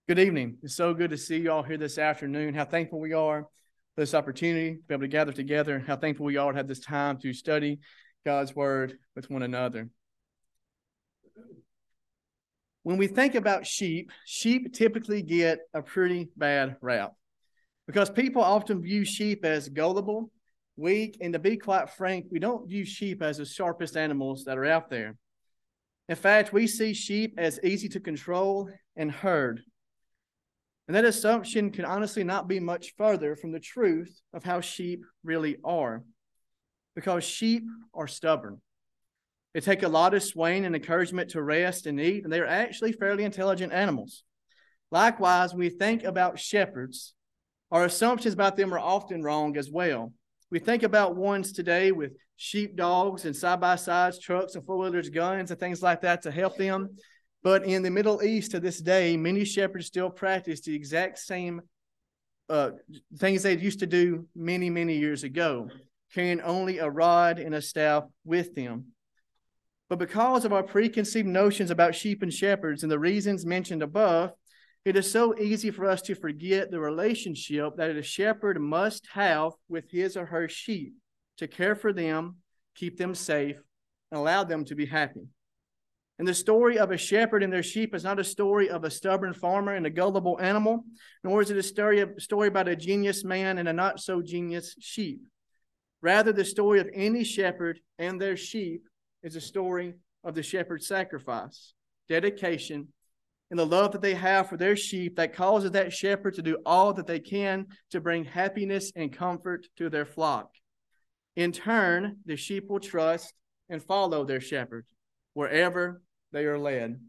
Good evening. It's so good to see you all here this afternoon. How thankful we are for this opportunity to be able to gather together. How thankful we are to have this time to study God's Word with one another. When we think about sheep typically get a pretty bad rap because people often view sheep as gullible, weak, and to be quite frank, we don't view sheep as the sharpest animals that are out there. In fact, we see sheep as easy to control and herd. And that assumption can honestly not be much further from the truth of how sheep really are, because sheep are stubborn. They take a lot of swaying and encouragement to rest and eat, and they are actually fairly intelligent animals. Likewise, when we think about shepherds, our assumptions about them are often wrong as well. We think about ones today with sheepdogs and side-by-sides, trucks and four-wheelers, guns and things like that to help them. But in the Middle East to this day, many shepherds still practice the exact same things they used to do many, many years ago, carrying only a rod and a staff with them. But because of our preconceived notions about sheep and shepherds and the reasons mentioned above, it is so easy for us to forget the relationship that a shepherd must have with his or her sheep to care for them, keep them safe, and allow them to be happy. And the story of a shepherd and their sheep is not a story of a stubborn farmer and a gullible animal, nor is it a story about a genius man and a not-so-genius sheep. Rather, the story of any shepherd and their sheep is a story of the shepherd's sacrifice, dedication, and the love that they have for their sheep that causes that shepherd to do all that they can to bring happiness and comfort to their flock. In turn, the sheep will trust and follow their shepherd wherever they are led.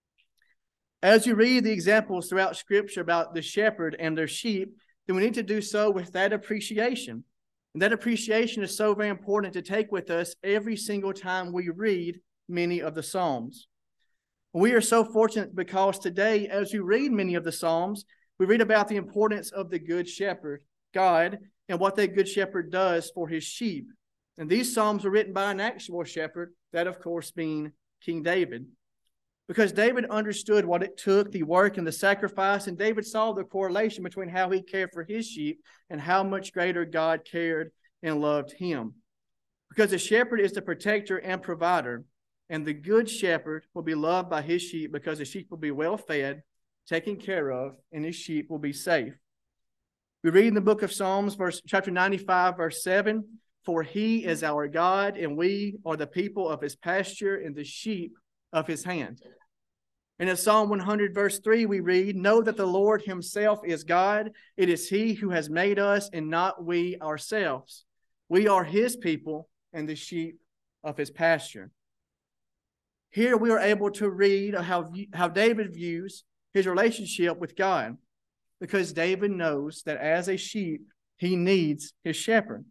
As you read the examples throughout Scripture about the shepherd and their sheep, then we need to do so with that appreciation. And that appreciation is so very important to take with us every single time we read many of the Psalms. We are so fortunate because today, as we read many of the Psalms, we read about the importance of the Good Shepherd, God, and what that Good Shepherd does for his sheep. And these Psalms were written by an actual shepherd, that of course being King David. Because David understood what it took, the work and the sacrifice, and David saw the correlation between how he cared for his sheep and how much greater God cared and loved him. Because the shepherd is the protector and provider, and the good shepherd will be loved by his sheep because the sheep will be well fed, taken care of, and his sheep will be safe. We read in the book of Psalms, chapter 95, verse 7, "For he is our God, and we are the people of his pasture and the sheep of his hand." And in Psalm 100, verse 3, we read, "Know that the Lord himself is God. It is he who has made us and not we ourselves. We are his people and the sheep of his pasture." Here we are able to read how David views his relationship with God, because David knows that as a sheep, he needs his shepherd.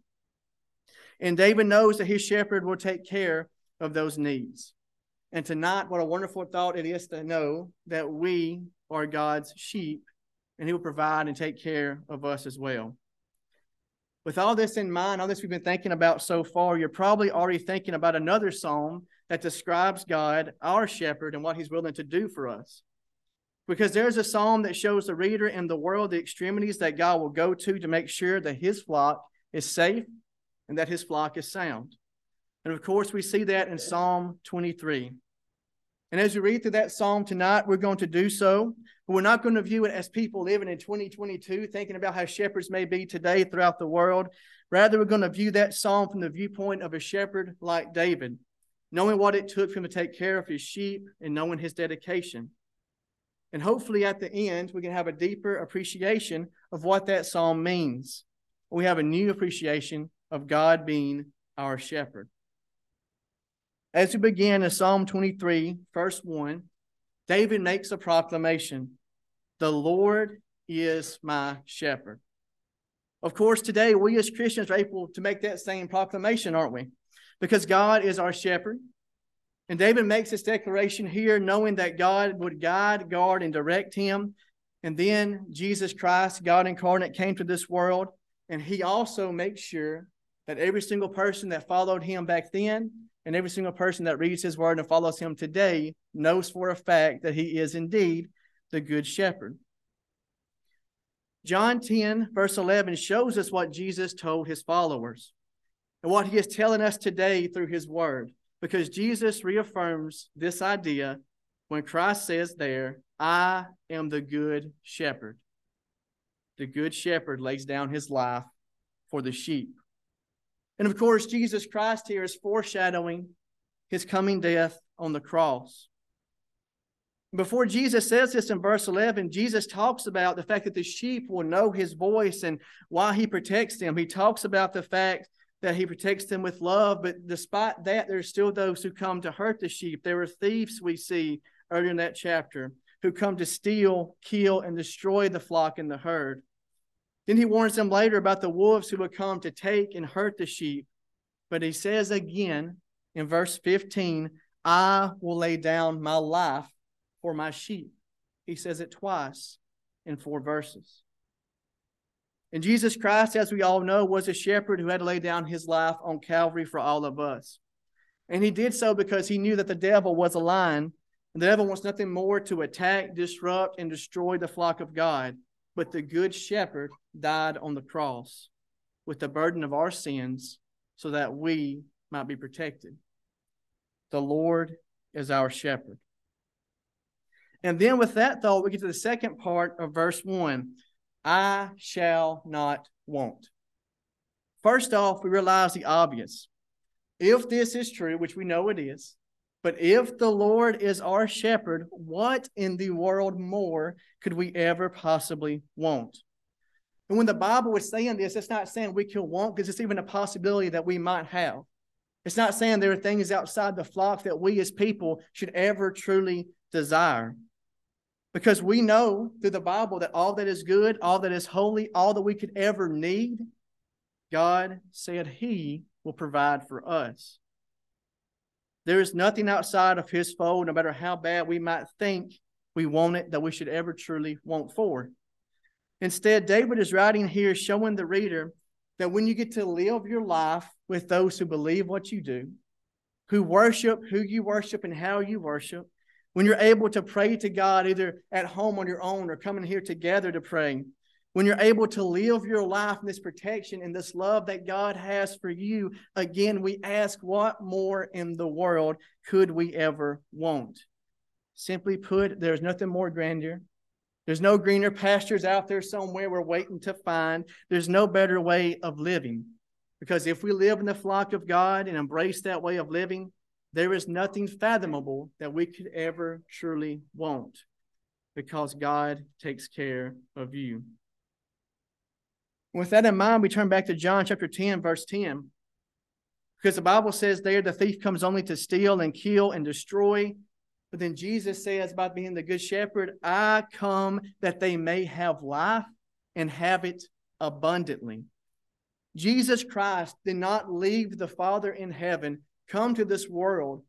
And David knows that his shepherd will take care of those needs. And tonight, what a wonderful thought it is to know that we are God's sheep, and he will provide and take care of us as well. With all this in mind, all this we've been thinking about so far, you're probably already thinking about another psalm that describes God, our shepherd, and what he's willing to do for us. Because there's a psalm that shows the reader and the world the extremities that God will go to make sure that his flock is safe and that his flock is sound. And of course, we see that in Psalm 23. And as we read through that psalm tonight, we're going to do so. But we're not going to view it as people living in 2022, thinking about how shepherds may be today throughout the world. Rather, we're going to view that psalm from the viewpoint of a shepherd like David, knowing what it took for him to take care of his sheep and knowing his dedication. And hopefully at the end, we can have a deeper appreciation of what that psalm means. We have a new appreciation of God being our shepherd. As we begin in Psalm 23, verse 1, David makes a proclamation. The Lord is my shepherd. Of course, today we as Christians are able to make that same proclamation, aren't we? Because God is our shepherd. And David makes this declaration here knowing that God would guide, guard, and direct him. And then Jesus Christ, God incarnate, came to this world. And he also makes sure that every single person that followed him back then and every single person that reads his word and follows him today knows for a fact that he is indeed the good shepherd. John 10, verse 11 shows us what Jesus told his followers and what he is telling us today through his word, because Jesus reaffirms this idea when Christ says there, I am the good shepherd. The good shepherd lays down his life for the sheep. And of course, Jesus Christ here is foreshadowing his coming death on the cross. Before Jesus says this in verse 11, Jesus talks about the fact that the sheep will know his voice and why he protects them. He talks about the fact that he protects them with love, but despite that, there's still those who come to hurt the sheep. There are thieves we see earlier in that chapter who come to steal, kill, and destroy the flock and the herd. Then he warns them later about the wolves who will come to take and hurt the sheep. But he says again in verse 15, I will lay down my life for my sheep. He says it twice in 4 verses. And Jesus Christ, as we all know, was a shepherd who had to lay down his life on Calvary for all of us. And he did so because he knew that the devil was a lion, and the devil wants nothing more to attack, disrupt, and destroy the flock of God. But the good shepherd died on the cross with the burden of our sins so that we might be protected. The Lord is our shepherd. And then with that thought, we get to the second part of verse 1. I shall not want. First off, we realize the obvious. If this is true, which we know it is, but if the Lord is our shepherd, what in the world more could we ever possibly want? And when the Bible is saying this, it's not saying we can want, because it's even a possibility that we might have. It's not saying there are things outside the flock that we as people should ever truly desire. Because we know through the Bible that all that is good, all that is holy, all that we could ever need, God said he will provide for us. There is nothing outside of his fold, no matter how bad we might think we want it, that we should ever truly want for. Instead, David is writing here showing the reader that when you get to live your life with those who believe what you do, who worship who you worship and how you worship, when you're able to pray to God either at home on your own or coming here together to pray, when you're able to live your life in this protection and this love that God has for you, again, we ask, what more in the world could we ever want? Simply put, there's nothing more grandeur. There's no greener pastures out there somewhere we're waiting to find. There's no better way of living. Because if we live in the flock of God and embrace that way of living, there is nothing fathomable that we could ever truly want, because God takes care of you. With that in mind, we turn back to John chapter 10, verse 10. Because the Bible says there, the thief comes only to steal and kill and destroy. But then Jesus says about being the good shepherd, I come that they may have life and have it abundantly. Jesus Christ did not leave the Father in heaven, come to this world,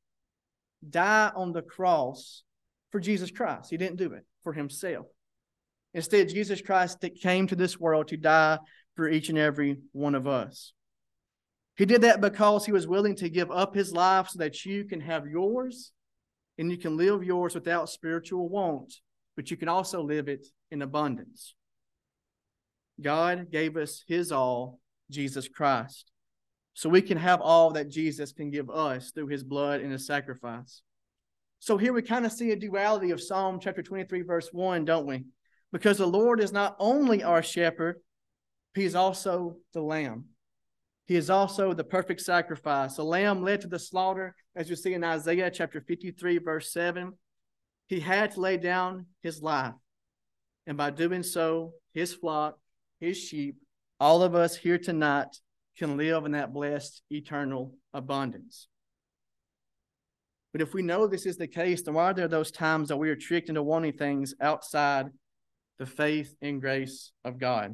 die on the cross for Jesus Christ. He didn't do it for himself. Instead, Jesus Christ came to this world to die for each and every one of us. He did that because he was willing to give up his life so that you can have yours and you can live yours without spiritual want, but you can also live it in abundance. God gave us his all, Jesus Christ, so we can have all that Jesus can give us through his blood and his sacrifice. So here we kind of see a duality of Psalm chapter 23, verse 1, don't we? Because the Lord is not only our shepherd, he is also the lamb. He is also the perfect sacrifice. A lamb led to the slaughter, as you see in Isaiah chapter 53, verse 7. He had to lay down his life. And by doing so, his flock, his sheep, all of us here tonight can live in that blessed eternal abundance. But if we know this is the case, then why are there those times that we are tricked into wanting things outside the faith and grace of God?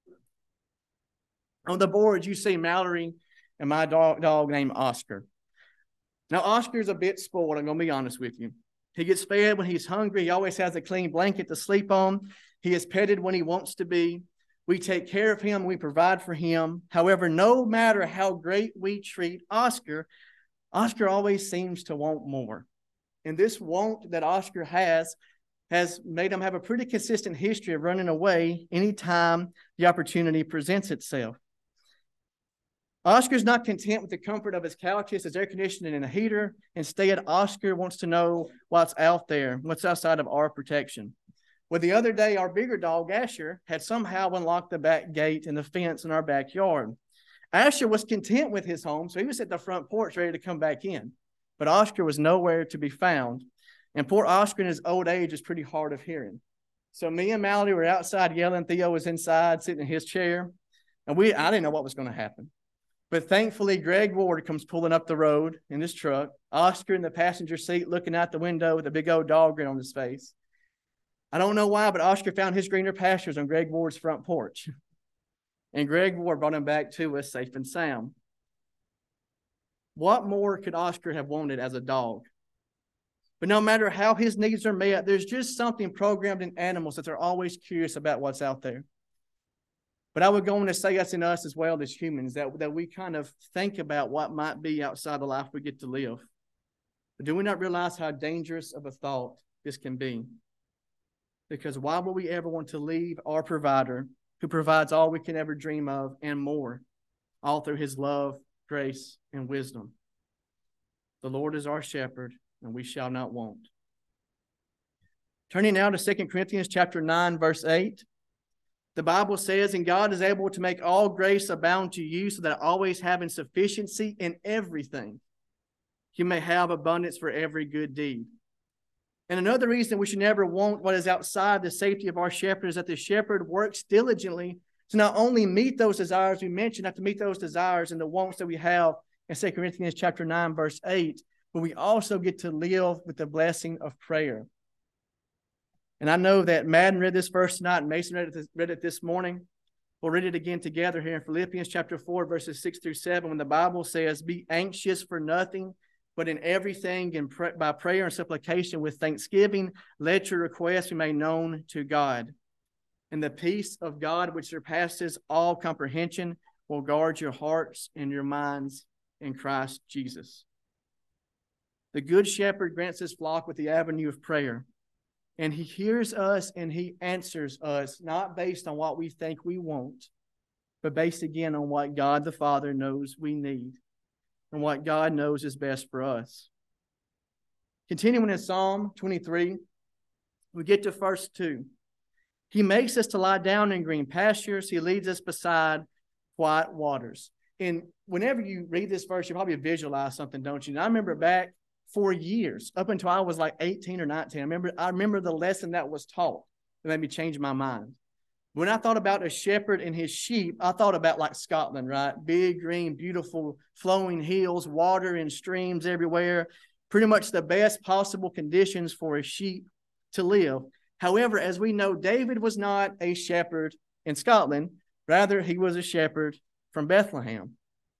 On the board, you see Mallory and my dog named Oscar. Now, Oscar's a bit spoiled, I'm going to be honest with you. He gets fed when he's hungry. He always has a clean blanket to sleep on. He is petted when he wants to be. We take care of him. We provide for him. However, no matter how great we treat Oscar, Oscar always seems to want more. And this want that Oscar has has made him have a pretty consistent history of running away anytime the opportunity presents itself. Oscar's not content with the comfort of his couches, his air conditioning, and a heater. Instead, Oscar wants to know what's out there, what's outside of our protection. Well, the other day, our bigger dog, Asher, had somehow unlocked the back gate and the fence in our backyard. Asher was content with his home, so he was at the front porch ready to come back in. But Oscar was nowhere to be found. And poor Oscar in his old age is pretty hard of hearing. So me and Mallory were outside yelling. Theo was inside sitting in his chair. And I didn't know what was going to happen. But thankfully, Greg Ward comes pulling up the road in his truck. Oscar in the passenger seat looking out the window with a big old dog grin on his face. I don't know why, but Oscar found his greener pastures on Greg Ward's front porch. And Greg Ward brought him back to us safe and sound. What more could Oscar have wanted as a dog? But no matter how his needs are met, there's just something programmed in animals that they're always curious about what's out there. But I would go on to say that's in us as well as humans, that we kind of think about what might be outside the life we get to live. But do we not realize how dangerous of a thought this can be? Because why would we ever want to leave our provider who provides all we can ever dream of and more, all through his love, grace, and wisdom? The Lord is our shepherd, and we shall not want. Turning now to 2 Corinthians chapter 9, verse 8. The Bible says, and God is able to make all grace abound to you, so that always having sufficiency in everything, you may have abundance for every good deed. And another reason we should never want what is outside the safety of our shepherd is that the shepherd works diligently to not only meet those desires we mentioned, not to meet those desires and the wants that we have in 2 Corinthians chapter 9, verse 8, but we also get to live with the blessing of prayer. And I know that Madden read this verse tonight and Mason read it this morning. We'll read it again together here in Philippians chapter 4, verses 6 through 7, when the Bible says, be anxious for nothing, but in everything by prayer and supplication with thanksgiving, let your requests be made known to God. And the peace of God, which surpasses all comprehension, will guard your hearts and your minds in Christ Jesus. The good shepherd grants his flock with the avenue of prayer. And he hears us and he answers us, not based on what we think we want, but based again on what God the Father knows we need and what God knows is best for us. Continuing in Psalm 23, we get to verse 2. He makes us to lie down in green pastures. He leads us beside quiet waters. And whenever you read this verse, you probably visualize something, don't you? And I remember back for years, up until I was like 18 or 19, I remember the lesson that was taught that made me change my mind. When I thought about a shepherd and his sheep, I thought about like Scotland, right? Big, green, beautiful, flowing hills, water and streams everywhere. Pretty much the best possible conditions for a sheep to live. However, as we know, David was not a shepherd in Scotland. Rather, he was a shepherd from Bethlehem.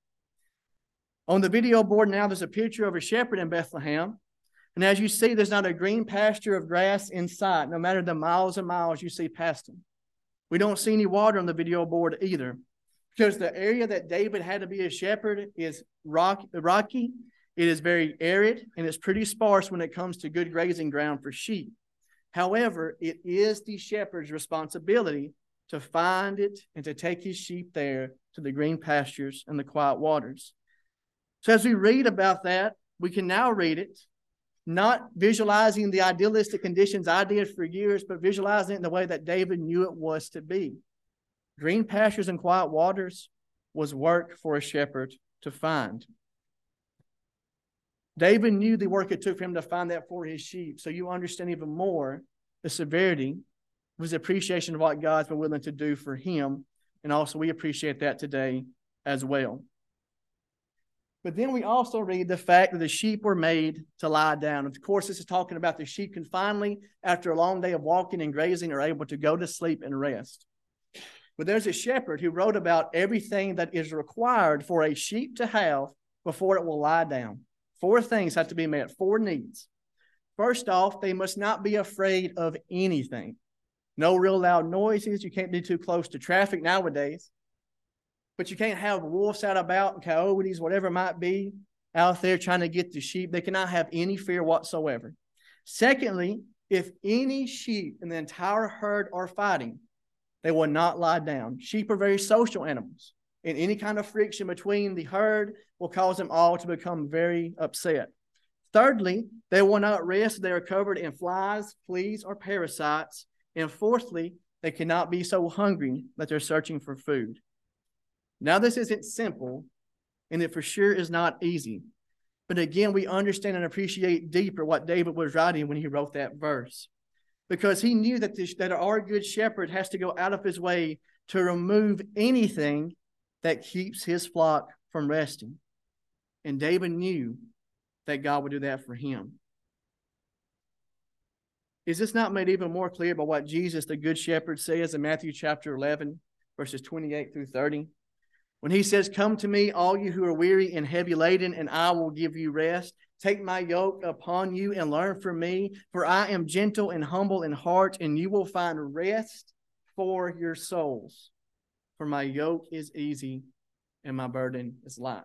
On the video board now, there's a picture of a shepherd in Bethlehem. And as you see, there's not a green pasture of grass in sight, no matter the miles and miles you see past him. We don't see any water on the video board either, because the area that David had to be a shepherd is rocky. It is very arid, and it's pretty sparse when it comes to good grazing ground for sheep. However, it is the shepherd's responsibility to find it and to take his sheep there to the green pastures and the quiet waters. So as we read about that, we can now read it, not visualizing the idealistic conditions I did for years, but visualizing it in the way that David knew it was to be. Green pastures and quiet waters was work for a shepherd to find. David knew the work it took for him to find that for his sheep. So you understand even more the severity of his appreciation of what God's been willing to do for him. And also we appreciate that today as well. But then we also read the fact that the sheep were made to lie down. Of course, this is talking about the sheep can finally, after a long day of walking and grazing, are able to go to sleep and rest. But there's a shepherd who wrote about everything that is required for a sheep to have before it will lie down. 4 things have to be met, 4 needs. First off, they must not be afraid of anything. No real loud noises. You can't be too close to traffic nowadays. But you can't have wolves out about, coyotes, whatever it might be, out there trying to get the sheep. They cannot have any fear whatsoever. Secondly, If any sheep in the entire herd are fighting, they will not lie down. Sheep are very social animals, and any kind of friction between the herd will cause them all to become very upset. Thirdly, they will not rest if they are covered in flies, fleas, or parasites. And fourthly, they cannot be so hungry that they're searching for food. Now, this isn't simple, and it for sure is not easy. But again, we understand and appreciate deeper what David was writing when he wrote that verse. Because he knew that our good shepherd has to go out of his way to remove anything that keeps his flock from resting. And David knew that God would do that for him. Is this not made even more clear by what Jesus, the Good Shepherd, says in Matthew chapter 11, verses 28 through 30? When he says, "Come to me, all you who are weary and heavy laden, and I will give you rest. Take my yoke upon you and learn from me, for I am gentle and humble in heart, and you will find rest for your souls. For my yoke is easy and my burden is light."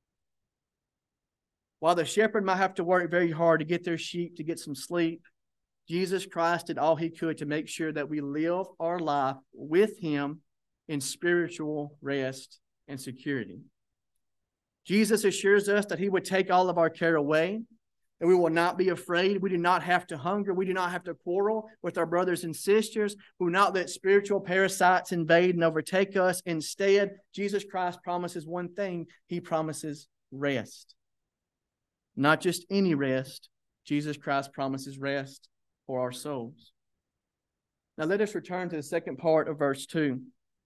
While the shepherd might have to work very hard to get their sheep to get some sleep, Jesus Christ did all he could to make sure that we live our life with him in spiritual rest and security. Jesus assures us that he would take all of our care away, that we will not be afraid. We do not have to hunger. We do not have to quarrel with our brothers and sisters. We will not let spiritual parasites invade and overtake us. Instead, Jesus Christ promises one thing. He promises rest. Not just any rest. Jesus Christ promises rest for our souls. Now let us return to the second part of verse 2.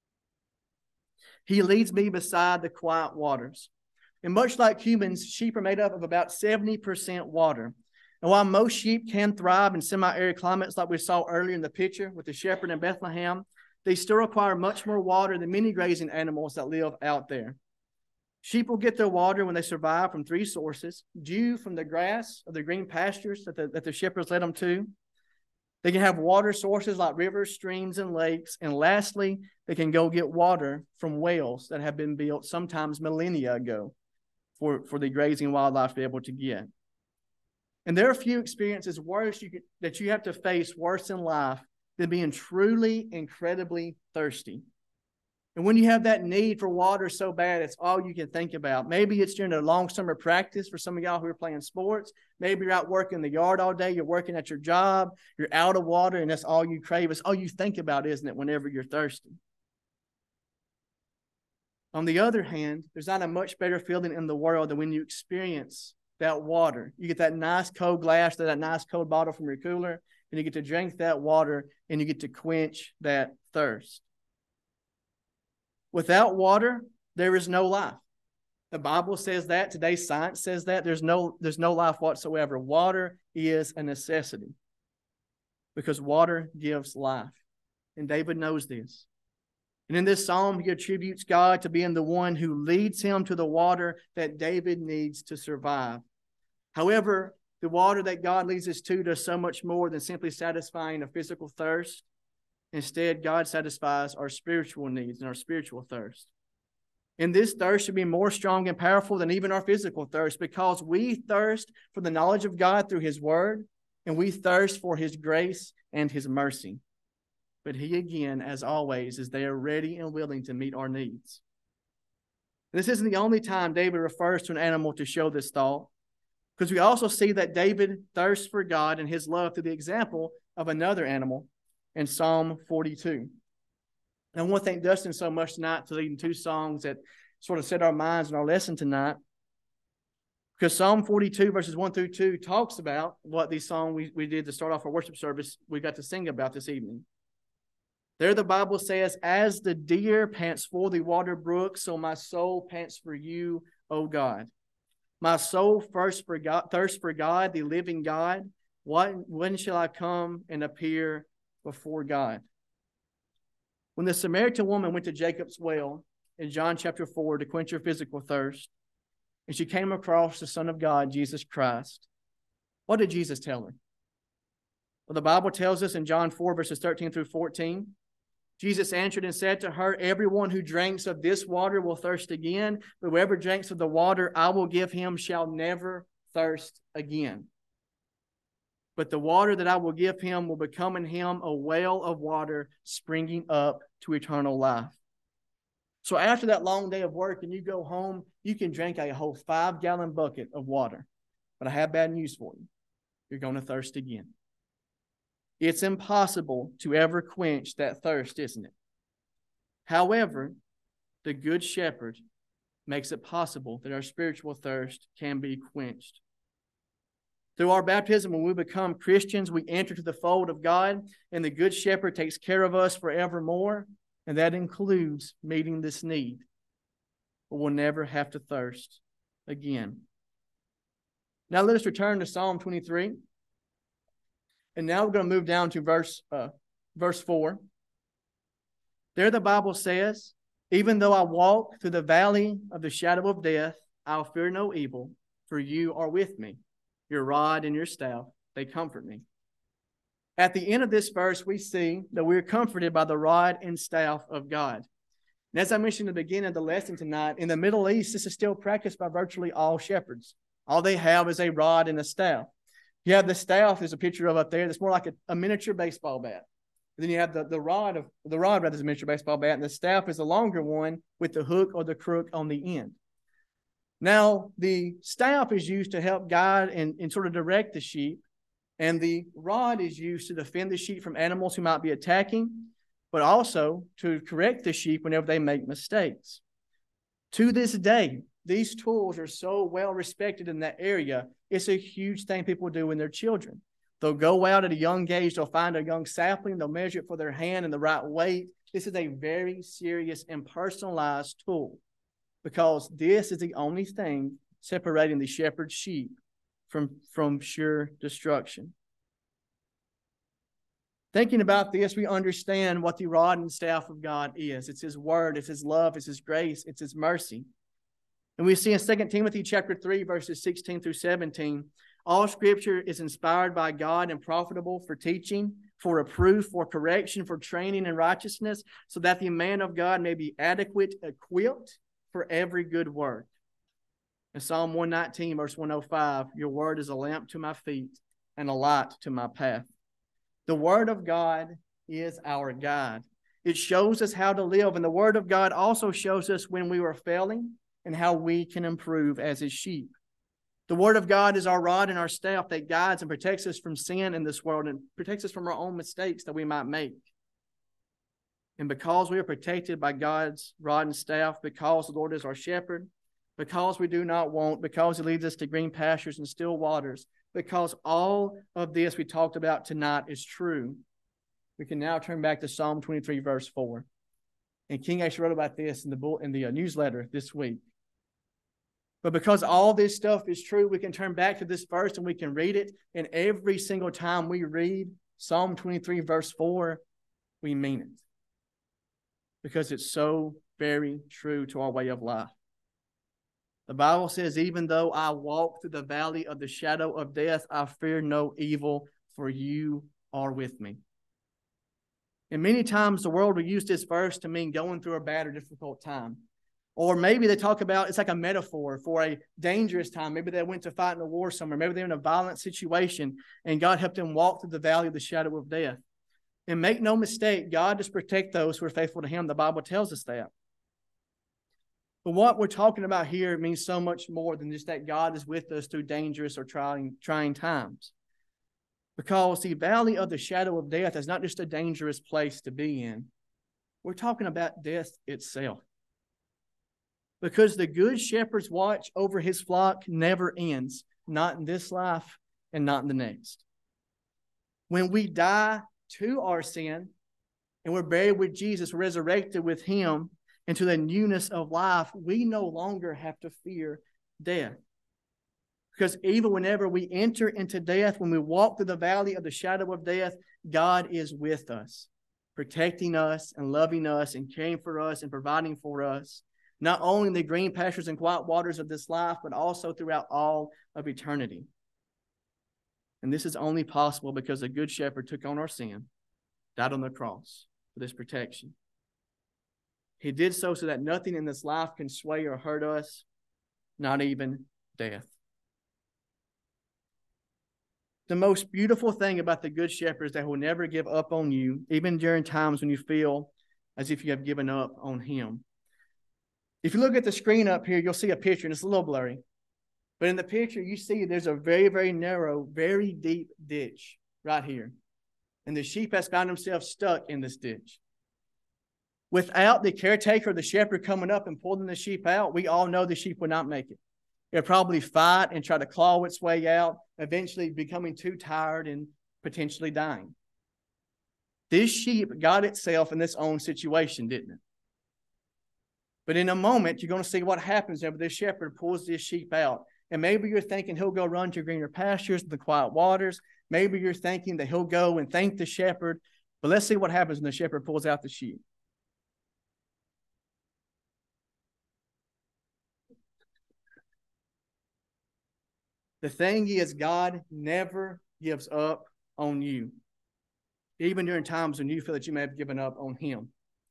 He leads me beside the quiet waters. And much like humans, sheep are made up of about 70% water. And while most sheep can thrive in semi-arid climates like we saw earlier in the picture with the shepherd in Bethlehem, they still require much more water than many grazing animals that live out there. Sheep will get their water when they survive from three sources: dew from the grass of the green pastures that the shepherds led them to. They can have water sources like rivers, streams, and lakes. And lastly, they can go get water from wells that have been built sometimes millennia ago for the grazing wildlife to be able to get. And there are few experiences that you have to face worse in life than being truly, incredibly thirsty. And when you have that need for water so bad, it's all you can think about. Maybe it's during a long summer practice for some of y'all who are playing sports. Maybe you're out working in the yard all day. You're working at your job. You're out of water, and that's all you crave. It's all you think about, isn't it, whenever you're thirsty? On the other hand, there's not a much better feeling in the world than when you experience that water. You get that nice cold glass, that nice cold bottle from your cooler, and you get to drink that water, and you get to quench that thirst. Without water, there is no life. The Bible says that. Today's science says that. There's no life whatsoever. Water is a necessity because water gives life. And David knows this. And in this psalm, he attributes God to being the one who leads him to the water that David needs to survive. However, the water that God leads us to does so much more than simply satisfying a physical thirst. Instead, God satisfies our spiritual needs and our spiritual thirst. And this thirst should be more strong and powerful than even our physical thirst, because we thirst for the knowledge of God through his word, and we thirst for his grace and his mercy. But he, again, as always, is there ready and willing to meet our needs. This isn't the only time David refers to an animal to show this thought, because we also see that David thirsts for God and his love through the example of another animal in Psalm 42. And I want to thank Dustin so much tonight to leading two songs that sort of set our minds in our lesson tonight. Because Psalm 42, verses 1 through 2, talks about what the song we did to start off our worship service we got to sing about this evening. There the Bible says, "As the deer pants for the water brook, so my soul pants for you, O God. My soul thirsts for God, the living God. When shall I come and appear before God?" When the Samaritan woman went to Jacob's well in John chapter 4 to quench her physical thirst, and she came across the Son of God, Jesus Christ, what did Jesus tell her? Well, the Bible tells us in John 4, verses 13 through 14, Jesus answered and said to her, "Everyone who drinks of this water will thirst again, but whoever drinks of the water I will give him shall never thirst again." but the water that I will give him will become in him a well of water springing up to eternal life. So after that long day of work and you go home, you can drink a whole 5-gallon bucket of water. But I have bad news for you. You're going to thirst again. It's impossible to ever quench that thirst, isn't it? However, the Good Shepherd makes it possible that our spiritual thirst can be quenched. Through our baptism, when we become Christians, we enter to the fold of God, and the Good Shepherd takes care of us forevermore, and that includes meeting this need. But we'll never have to thirst again. Now let us return to Psalm 23. And now we're going to move down to verse 4. There the Bible says, even though I walk through the valley of the shadow of death, I'll fear no evil, for you are with me. Your rod and your staff, they comfort me. At the end of this verse, we see that we're comforted by the rod and staff of God. And as I mentioned at the beginning of the lesson tonight, in the Middle East, this is still practiced by virtually all shepherds. All they have is a rod and a staff. You have the staff, there's a picture of up there, that's more like a miniature baseball bat. And then you have the rod rather is a miniature baseball bat, and the staff is a longer one with the hook or the crook on the end. Now, the staff is used to help guide and sort of direct the sheep, and the rod is used to defend the sheep from animals who might be attacking, but also to correct the sheep whenever they make mistakes. To this day, these tools are so well respected in that area, it's a huge thing people do with their children. They'll go out at a young age, they'll find a young sapling, they'll measure it for their hand and the right weight. This is a very serious and personalized tool because this is the only thing separating the shepherd's sheep from sure destruction. Thinking about this, we understand what the rod and staff of God is. It's His word, it's His love, it's His grace, it's His mercy. And we see in 2 Timothy chapter 3, verses 16 through 17, all Scripture is inspired by God and profitable for teaching, for reproof, for correction, for training in righteousness, so that the man of God may be adequate, equipped for every good work. In Psalm 119, verse 105, your word is a lamp to my feet and a light to my path. The word of God is our guide. It shows us how to live, and the word of God also shows us when we are failing and how we can improve as His sheep. The word of God is our rod and our staff that guides and protects us from sin in this world and protects us from our own mistakes that we might make. And because we are protected by God's rod and staff, because the Lord is our shepherd, because we do not want, because He leads us to green pastures and still waters, because all of this we talked about tonight is true, we can now turn back to Psalm 23, verse 4. And King actually wrote about this in the newsletter this week. But because all this stuff is true, we can turn back to this verse and we can read it. And every single time we read Psalm 23, verse 4, we mean it. Because it's so very true to our way of life. The Bible says, even though I walk through the valley of the shadow of death, I fear no evil, for you are with me. And many times the world will use this verse to mean going through a bad or difficult time. Or maybe they talk about, it's like a metaphor for a dangerous time. Maybe they went to fight in a war somewhere. Maybe they're in a violent situation and God helped them walk through the valley of the shadow of death. And make no mistake, God does protect those who are faithful to Him. The Bible tells us that. But what we're talking about here means so much more than just that God is with us through dangerous or trying times. Because the valley of the shadow of death is not just a dangerous place to be in. We're talking about death itself. Because the good shepherd's watch over his flock never ends, not in this life and not in the next. When we die to our sin and we're buried with Jesus, resurrected with Him into the newness of life, we no longer have to fear death. Because even whenever we enter into death, when we walk through the valley of the shadow of death, God is with us, protecting us and loving us and caring for us and providing for us. Not only in the green pastures and quiet waters of this life, but also throughout all of eternity. And this is only possible because the Good Shepherd took on our sin, died on the cross for this protection. He did so that nothing in this life can sway or hurt us, not even death. The most beautiful thing about the Good Shepherd is that he'll never give up on you, even during times when you feel as if you have given up on him. If you look at the screen up here, you'll see a picture, and it's a little blurry. But in the picture, you see there's a very, very narrow, very deep ditch right here. And the sheep has found himself stuck in this ditch. Without the caretaker, the shepherd coming up and pulling the sheep out, we all know the sheep would not make it. It'll probably fight and try to claw its way out, eventually becoming too tired and potentially dying. This sheep got itself in this own situation, didn't it? But in a moment, you're going to see what happens whenever this shepherd pulls this sheep out. And maybe you're thinking he'll go run to greener pastures, the quiet waters. Maybe you're thinking that he'll go and thank the shepherd. But let's see what happens when the shepherd pulls out the sheep. The thing is, God never gives up on you, even during times when you feel that you may have given up on him.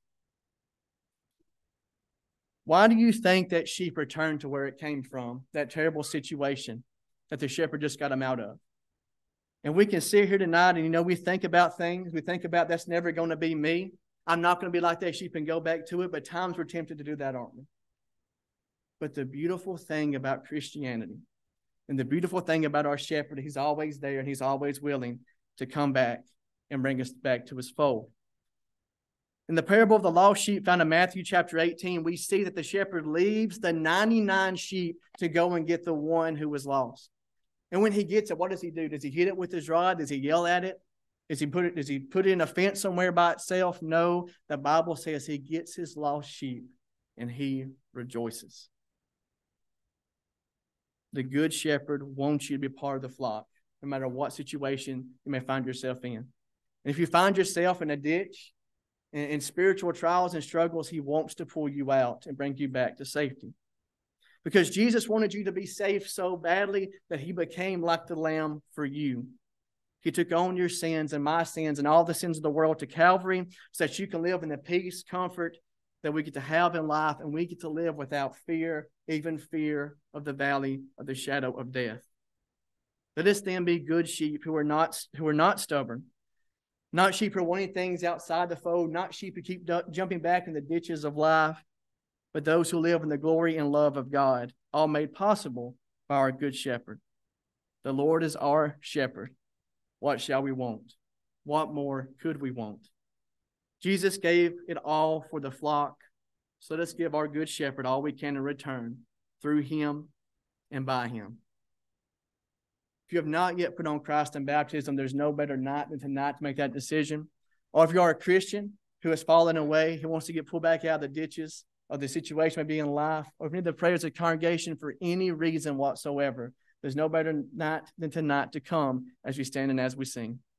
Why do you think that sheep returned to where it came from, that terrible situation that the shepherd just got them out of? And we can sit here tonight and, we think about things. We think about that's never going to be me. I'm not going to be like that sheep and go back to it. But times we're tempted to do that, aren't we? But the beautiful thing about Christianity and the beautiful thing about our shepherd, he's always there and he's always willing to come back and bring us back to his fold. In the parable of the lost sheep found in Matthew chapter 18, we see that the shepherd leaves the 99 sheep to go and get the one who was lost. And when he gets it, what does he do? Does he hit it with his rod? Does he yell at it? Does he put it in a fence somewhere by itself? No, the Bible says he gets his lost sheep and he rejoices. The good shepherd wants you to be part of the flock, no matter what situation you may find yourself in. And if you find yourself in a ditch, in spiritual trials and struggles, he wants to pull you out and bring you back to safety. Because Jesus wanted you to be safe so badly that he became like the lamb for you. He took on your sins and my sins and all the sins of the world to Calvary so that you can live in the peace, comfort that we get to have in life, and we get to live without fear, even fear of the valley of the shadow of death. Let us then be good sheep who are not stubborn, not sheep who are wanting things outside the fold, not sheep who keep jumping back in the ditches of life, but those who live in the glory and love of God, all made possible by our good shepherd. The Lord is our shepherd. What shall we want? What more could we want? Jesus gave it all for the flock, so let us give our good shepherd all we can in return through him and by him. If you have not yet put on Christ in baptism, there's no better night than tonight to make that decision. Or if you are a Christian who has fallen away, who wants to get pulled back out of the ditches of the situation maybe in life, or if you need the prayers of the congregation for any reason whatsoever, there's no better night than tonight to come as we stand and as we sing.